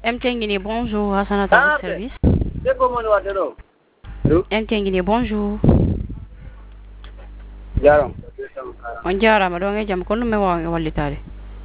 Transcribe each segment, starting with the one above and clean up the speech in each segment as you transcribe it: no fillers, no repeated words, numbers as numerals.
MTN bonjour, Hassan à votre service. MTN bonjour. On jarama ɗo e jaam kono mi wawi wallitade.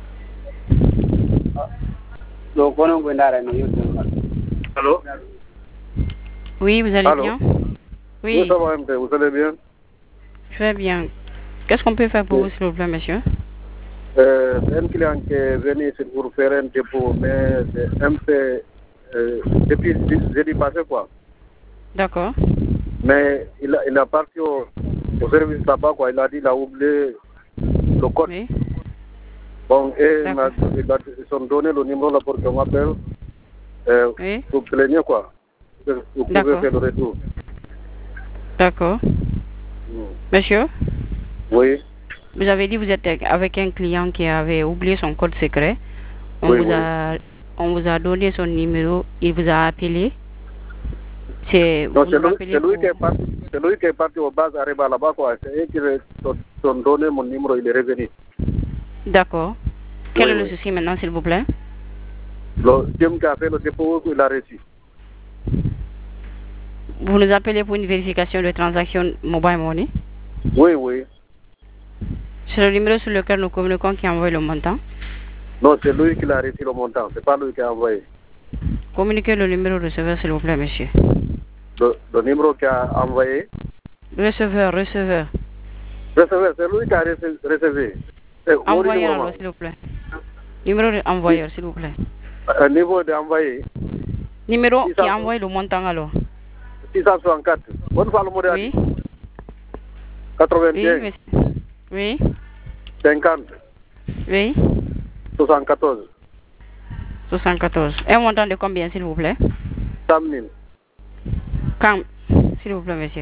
Allô? Oui, vous allez Allô? bien? Oui, ça va, MT, vous allez bien? Je vais bien. Qu'est-ce qu'on peut faire pour vous, s'il vous plaît, monsieur? C'est un client qui est venu ici pour faire un dépôt, mais c'est un peu depuis jeudi passé, quoi. D'accord. Mais il a parti au service là-bas, quoi. Il a dit qu'il a oublié le code. Oui. Bon, et ils ont donné le numéro là pour qu'on m'appelle Oui. pour plaigner, quoi. Vous pouvez faire le retour. D'accord. Monsieur? Oui. Vous avez dit que vous êtes avec un client qui avait oublié son code secret. On vous a donné son numéro, il vous a appelé. C'est lui qui est parti au base arriba là-bas, quoi. C'est eux qui ont donné mon numéro, il est revenu. D'accord. Quel est le souci maintenant, s'il vous plaît? Le team qui a fait le dépôt, il a reçu. Vous nous appelez pour une vérification de transaction mobile money? Oui, oui. C'est le numéro sur lequel nous communiquons qui envoie le montant? Non, c'est lui qui a reçu le montant, c'est pas lui qui a envoyé. Communiquez le numéro receveur, s'il vous plaît, monsieur. Le numéro qui a envoyé? Receveur. Receveur, c'est lui qui a recevé. Envoyeur, alors, s'il vous plaît. Numéro d'envoyeur, s'il vous plaît. Un niveau d'envoyé. Numéro qui envoie le montant, alors? 664. Bonne fois le modèle. Oui. 81. Oui. 50. Oui. 74. 74. Un montant de combien, s'il vous plaît? 100 000. Quand, s'il vous plaît, monsieur?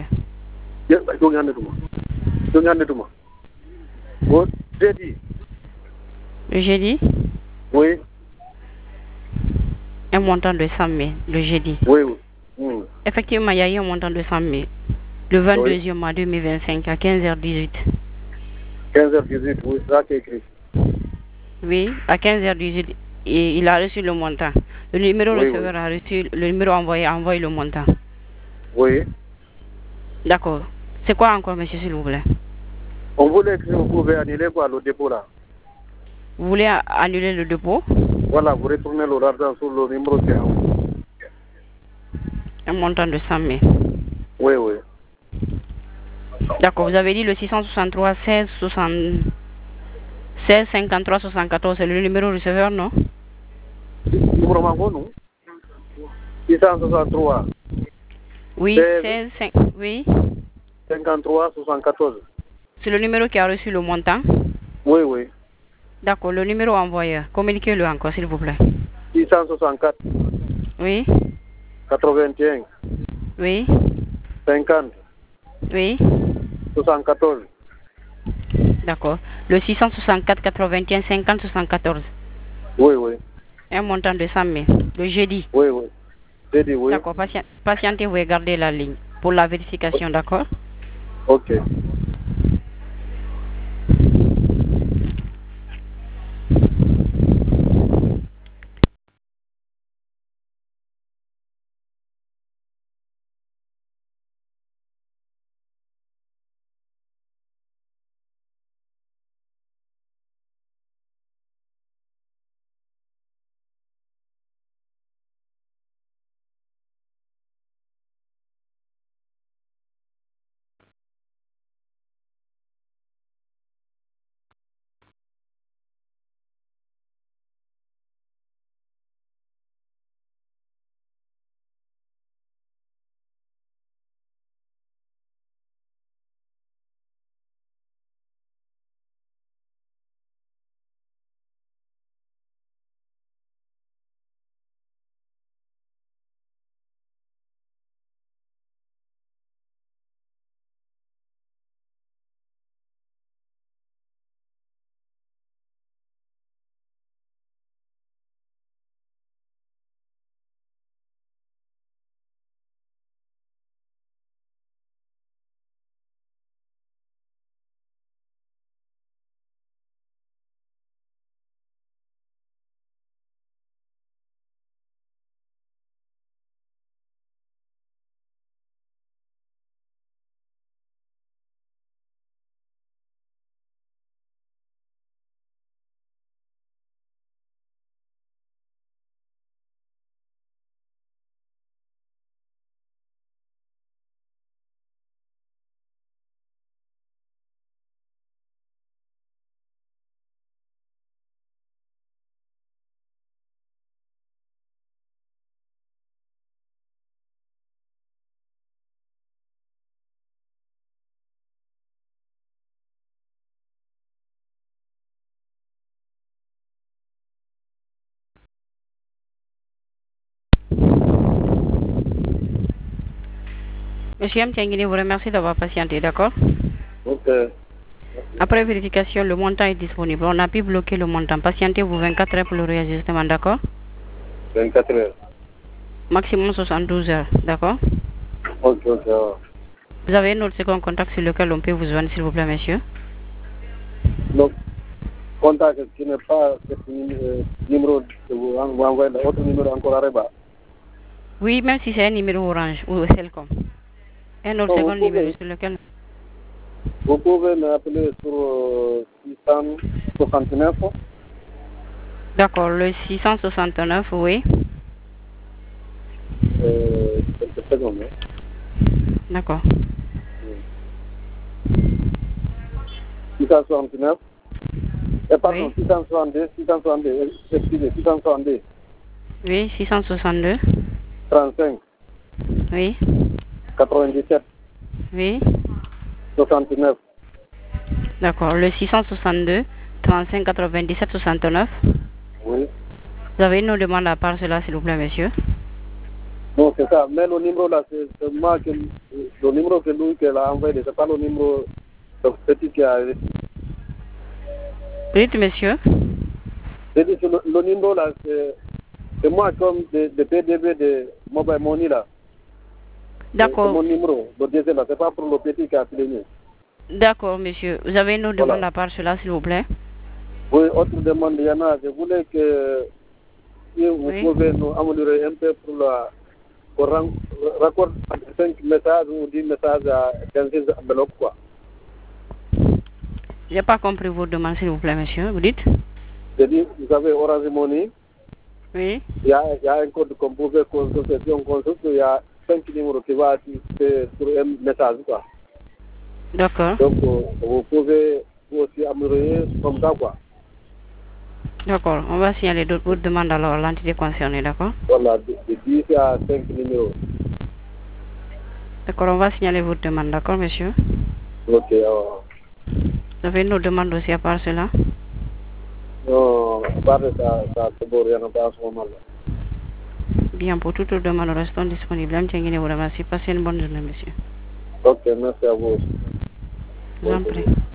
Jeudi. Le jeudi? Oui. Un montant de 100 000, le jeudi. Oui. Effectivement, il y a eu un montant de 100 000. Le 22e mois 2025 à 15h18. 15h18, oui, ça qui est écrit. Oui, à 15h18, il a reçu le montant. Le numéro receveur a reçu, le numéro envoyé a envoyé le montant. Oui. D'accord. C'est quoi encore, monsieur, s'il vous plaît? On voulait que vous pouvez annuler quoi, le dépôt là. Vous voulez annuler le dépôt? Voilà, vous retournez l'argent sur le numéro qui est envoyé. Un montant de 100 000. Oui. D'accord, vous avez dit le 663 16 53 74, c'est le numéro receveur, non? Numéro mango, non? 663. Oui, 16, oui. 53 74. C'est le numéro qui a reçu le montant? Oui. D'accord, le numéro envoyeur. Communiquez-le encore, s'il vous plaît. 664. Oui. 81. Oui. 50. Oui. 74. D'accord. Le 664 81 50 74. Oui. Un montant de 100 000. Le jeudi. Oui. Jeudi, oui. D'accord, patientez-vous et gardez la ligne pour la vérification, d'accord? Ok. Monsieur M. Tiangini vous remercie d'avoir patienté, d'accord? Ok. Après vérification, le montant est disponible. On a pu bloquer le montant. Patientez-vous 24 heures pour le réajustement, d'accord? 24 heures. Maximum 72 heures, d'accord? Ok. Vous avez un autre second contact sur lequel on peut vous joindre, s'il vous plaît, monsieur? Donc, contact qui n'est pas ce numéro que vous envoyez, autre numéro encore à Reba. Oui, même si c'est un numéro orange ou Celcom. Un autre second numéro sur lequel... Vous pouvez m'appeler sur 669. D'accord, le 669, oui. Quelques secondes. D'accord. 669. Pardon, Oui. 662, excusez, 662. Oui, 662. 35. Oui. 97. Oui. 69. D'accord, le 662, 35, 97, 69. Oui. Vous avez une demande à part cela, s'il vous plaît, monsieur? Non, c'est ça. Mais le numéro là, c'est moi qui... Le numéro que lui qu'elle a envoyé, c'est pas le numéro petit qui a... Dites, monsieur. C'est-à-dire que le numéro là, c'est moi comme de PDB de Mobile Money là. D'accord. C'est mon numéro, le diesel là, c'est pas pour le petit qui a appelé. D'accord, monsieur. Vous avez une autre demande Voilà. à part cela, s'il vous plaît? Oui, autre demande, il y en a. Je voulais que si vous pouvez nous améliorer un peu pour raccorder 5 messages ou 10 messages à 15 enveloppes, quoi. Je n'ai pas compris vos demandes, s'il vous plaît, monsieur. Vous dites? J'ai dit, vous avez Orange Money. Oui. Il y a un code qu'on pouvait consulter. Si on consulte, il y a 5 numéros qui vont afficher sur un message, quoi. D'accord. Donc, vous pouvez aussi améliorer comme ça, quoi. D'accord. On va signaler d'autres demandes alors à l'entité concernée, d'accord? Voilà, de 10 à 5 numéros. D'accord, on va signaler votre demande, d'accord, monsieur? Ok. Vous avez une autre demande aussi à part cela? Non, à part ça, c'est bon, rien à part à ce moment-là. Bien, pour toute demande, nous restons disponibles. Vous remercie. Passez une bonne journée, monsieur. Ok, merci à vous. Je vous en prie.